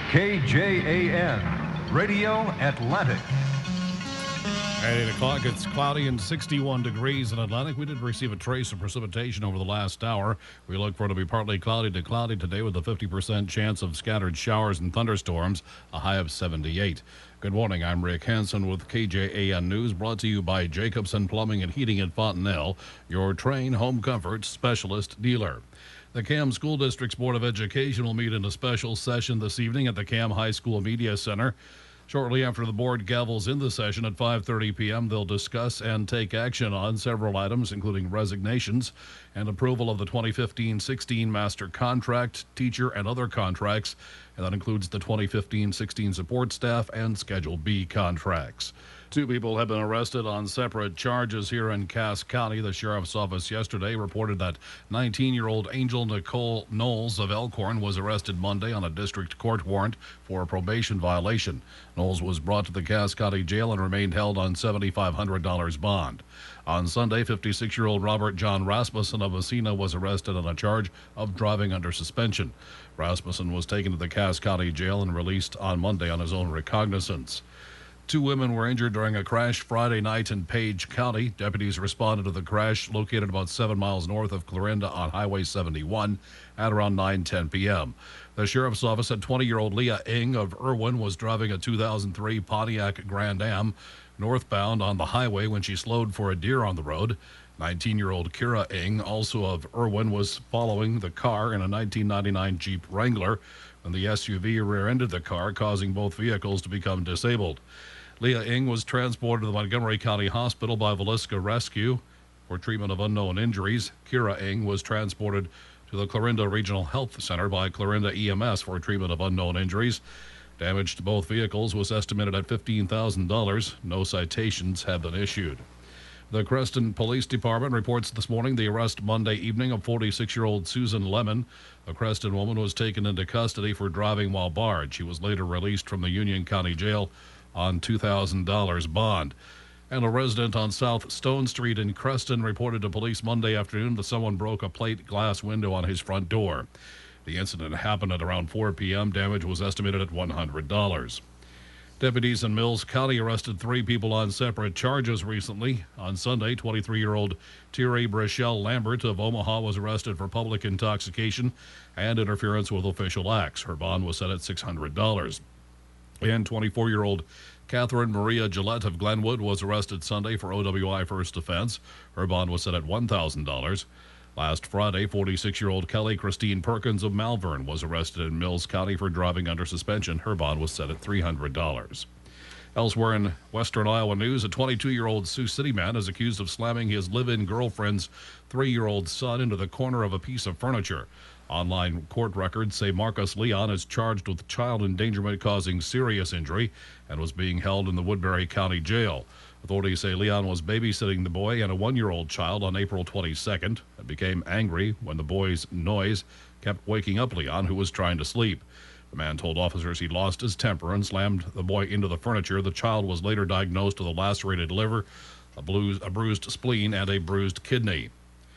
KJAN, Radio Atlantic. At 8 o'clock, it's cloudy and 61 degrees in Atlantic. We did receive a trace of precipitation over the last hour. We look for it to be partly cloudy to cloudy today with a 50% chance of scattered showers and thunderstorms, a high of 78. Good morning, I'm Rick Hansen with KJAN News, brought to you by Jacobson Plumbing and Heating in Fontenelle, your Trane home comfort specialist dealer. The Cam School District's Board of Education will meet in a special session this evening at the Cam High School Media Center. Shortly after the board gavels in the session at 5:30 p.m., they'll discuss and take action on several items, including resignations and approval of the 2015-16 master contract, teacher, and other contracts, and that includes the 2015-16 support staff and Schedule B contracts. 2 people have been arrested on separate charges here in Cass County. The sheriff's office yesterday reported that 19-year-old Angel Nicole Knowles of Elkhorn was arrested Monday on a district court warrant for a probation violation. Knowles was brought to the Cass County Jail and remained held on $7,500 bond. On Sunday, 56-year-old Robert John Rasmussen of Messina was arrested on a charge of driving under suspension. Rasmussen was taken to the Cass County Jail and released on Monday on his own recognizance. 2 women were injured during a crash Friday night in Page County. Deputies responded to the crash located about 7 miles north of Clarinda on Highway 71 at around 9:10 p.m. The sheriff's office said 20-year-old Leah Ng of Irwin was driving a 2003 Pontiac Grand Am northbound on the highway when she slowed for a deer on the road. 19-year-old Kira Ng, also of Irwin, was following the car in a 1999 Jeep Wrangler when the SUV rear-ended the car, causing both vehicles to become disabled. Leah Ng was transported to the Montgomery County Hospital by Villisca Rescue for treatment of unknown injuries. Kira Ng was transported to the Clarinda Regional Health Center by Clarinda EMS for treatment of unknown injuries. Damage to both vehicles was estimated at $15,000. No citations have been issued. The Creston Police Department reports this morning the arrest Monday evening of 46-year-old Susan Lemon. A Creston woman was taken into custody for driving while barred. She was later released from the Union County Jail on $2,000 bond. And a resident on South Stone Street in Creston reported to police Monday afternoon that someone broke a plate glass window on his front door. The incident happened at around 4 p.m. Damage was estimated at $100. Deputies in Mills County arrested 3 people on separate charges recently. On Sunday, 23-year-old Thierry Brichelle Lambert of Omaha was arrested for public intoxication and interference with official acts. Her bond was set at $600. And 24-year-old Catherine Maria Gillette of Glenwood was arrested Sunday for OWI first offense. Her bond was set at $1,000. Last Friday, 46-year-old Kelly Christine Perkins of Malvern was arrested in Mills County for driving under suspension. Her bond was set at $300. Elsewhere in Western Iowa news, a 22-year-old Sioux City man is accused of slamming his live-in girlfriend's 3-year-old son into the corner of a piece of furniture. Online court records say Marcus Leon is charged with child endangerment causing serious injury and was being held in the Woodbury County Jail. Authorities say Leon was babysitting the boy and a 1-year-old child on April 22nd and became angry when the boy's noise kept waking up Leon, who was trying to sleep. The man told officers he lost his temper and slammed the boy into the furniture. The child was later diagnosed with a lacerated liver, a bruised spleen, and a bruised kidney.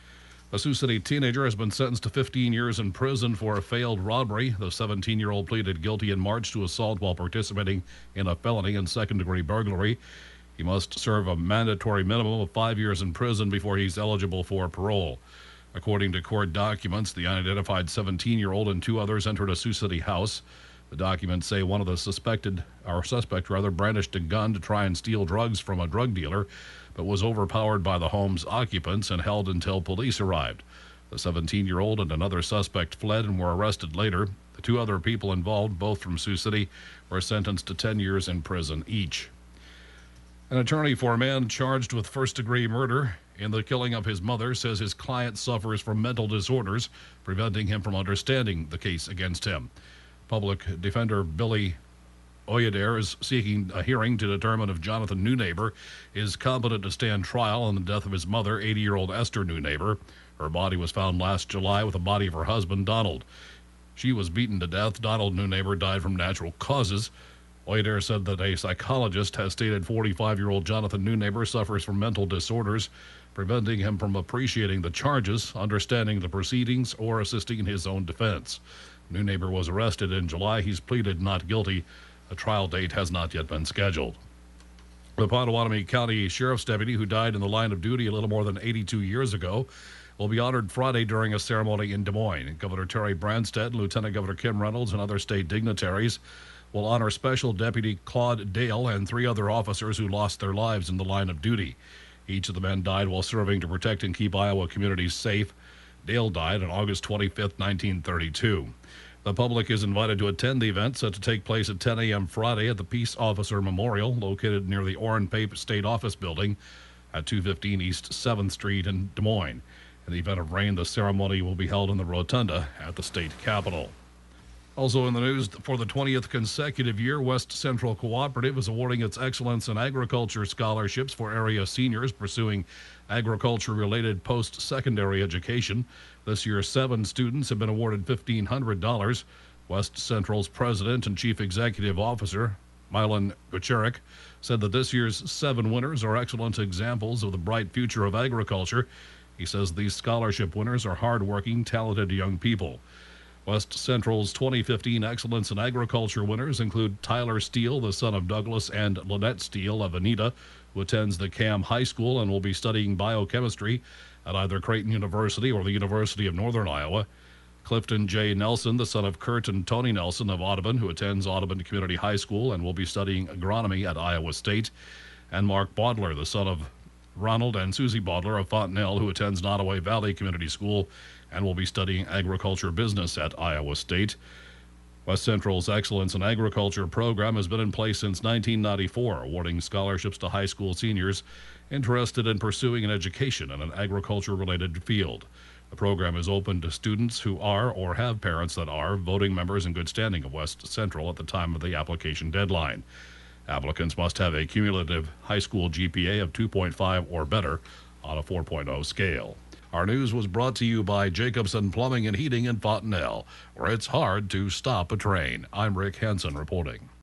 A Sioux City teenager has been sentenced to 15 years in prison for a failed robbery. The 17-year-old pleaded guilty in March to assault while participating in a felony and second-degree burglary. He must serve a mandatory minimum of 5 years in prison before he's eligible for parole. According to court documents, the unidentified 17-year-old and 2 others entered a Sioux City house. The documents say one of the suspect brandished a gun to try and steal drugs from a drug dealer, but was overpowered by the home's occupants and held until police arrived. The 17-year-old and another suspect fled and were arrested later. The 2 other people involved, both from Sioux City, were sentenced to 10 years in prison each. An attorney for a man charged with first-degree murder in the killing of his mother says his client suffers from mental disorders, preventing him from understanding the case against him. Public defender Billy Oyeder is seeking a hearing to determine if Jonathan Newnaber is competent to stand trial on the death of his mother, 80-year-old Esther Newnaber. Her body was found last July with the body of her husband, Donald. She was beaten to death. Donald Newnaber died from natural causes. Oyeder said that a psychologist has stated 45-year-old Jonathan Newnaber suffers from mental disorders, preventing him from appreciating the charges, understanding the proceedings, or assisting in his own defense. New neighbor was arrested in July. He's pleaded not guilty. A trial date has not yet been scheduled. The Potawatomi County Sheriff's deputy who died in the line of duty a little more than 82 years ago will be honored Friday during a ceremony in Des Moines. Governor Terry Branstad, Lieutenant Governor Kim Reynolds, and other state dignitaries will honor Special Deputy Claude Dale and 3 other officers who lost their lives in the line of duty. Each of the men died while serving to protect and keep Iowa communities safe. Dale died on August 25, 1932. The public is invited to attend the event set to take place at 10 a.m. Friday at the Peace Officer Memorial, located near the Orrin Pape State Office Building at 215 East 7th Street in Des Moines. In the event of rain, the ceremony will be held in the Rotunda at the state capitol. Also in the news, for the 20th consecutive year, West Central Cooperative is awarding its Excellence in Agriculture scholarships for area seniors pursuing agriculture-related post-secondary education. This year, 7 students have been awarded $1,500. West Central's president and chief executive officer, Milan Bucherik, said that this year's 7 winners are excellent examples of the bright future of agriculture. He says these scholarship winners are hardworking, talented young people. West Central's 2015 Excellence in Agriculture winners include Tyler Steele, the son of Douglas and Lynette Steele of Anita, who attends the Cam High School and will be studying biochemistry at either Creighton University or the University of Northern Iowa. Clifton J. Nelson, the son of Kurt and Tony Nelson of Audubon, who attends Audubon Community High School and will be studying agronomy at Iowa State. And Mark Bodler, the son of Ronald and Susie Bodler of Fontenelle, who attends Nottoway Valley Community School and will be studying agriculture business at Iowa State. West Central's Excellence in Agriculture program has been in place since 1994, awarding scholarships to high school seniors interested in pursuing an education in an agriculture-related field. The program is open to students who are or have parents that are voting members in good standing of West Central at the time of the application deadline. Applicants must have a cumulative high school GPA of 2.5 or better on a 4.0 scale. Our news was brought to you by Jacobson Plumbing and Heating in Fontenelle, where it's hard to stop a train. I'm Rick Hansen reporting.